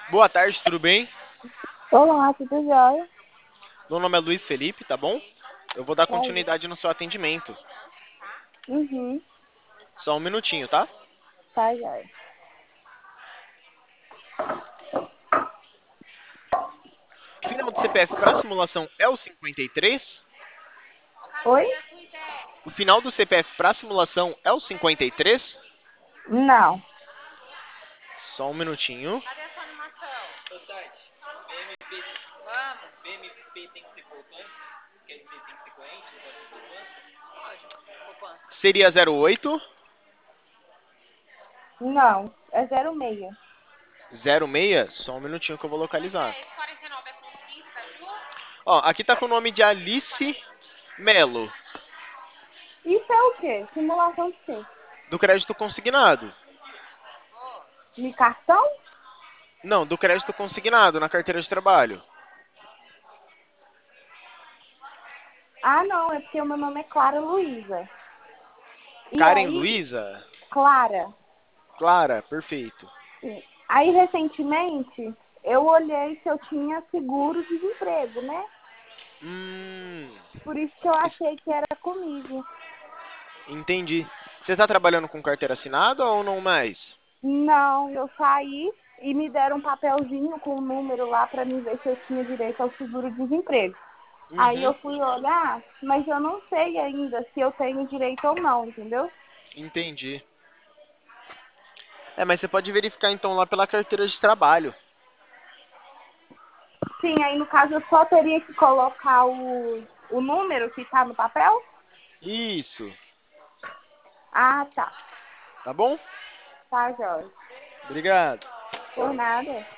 Boa tarde, tudo bem? Olá, tudo jóia? Meu nome é Luiz Felipe, tá bom? Eu vou dar Prazer. continuidade no seu atendimento. Uhum, Só um minutinho, tá? tá jóia. O final do CPF para simulação é o 53? Oi? O final do CPF para simulação é o 53? Não. Só um minutinho. Seria 08 Não, é 06. 06? Só um minutinho que eu vou localizar. Ó, aqui tá com o nome de Alice Melo, Isso é o quê? Simulação de quê? do crédito consignado. De cartão? Não, do crédito consignado na carteira de trabalho. Ah, não, é porque o meu nome é Clara Luísa. E Karen aí, Luiza? Clara, Clara, perfeito. sim. Aí recentemente eu olhei se eu tinha seguro-desemprego, né? Hum, Por isso que eu es- achei que era comigo. entendi. Você está trabalhando com carteira assinada ou não mais? Não, eu saí e me deram um papelzinho com o número lá para mim ver se eu tinha direito ao seguro-desemprego. Aí Uhum, eu fui olhar, mas eu não sei ainda se eu tenho direito ou não, entendeu? entendi. É, mas você pode verificar então lá pela carteira de trabalho. Sim, aí no caso eu só teria que colocar o número que está no papel? Isso, Ah, tá. tá bom? Tá, Jorge. Obrigado. Por nada.